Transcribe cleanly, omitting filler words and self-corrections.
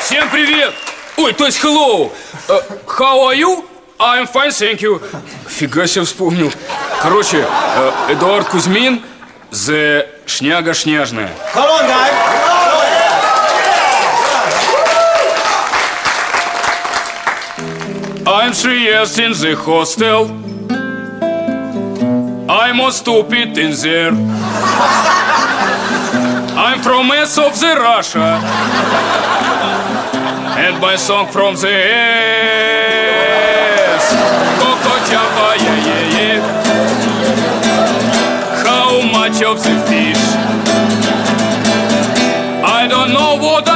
Всем привет! Ой, то есть hello. How are you? I'm fine, thank you. Фига себе вспомнил. Короче, Эдуард Кузьмин, the шняга шняжная. Come on, guys. I'm 3 years in the hostel. I'm more stupid in there. I'm from S of the Russia. And my song from the S. Coco Java, yeah. How much of the fish? I don't know what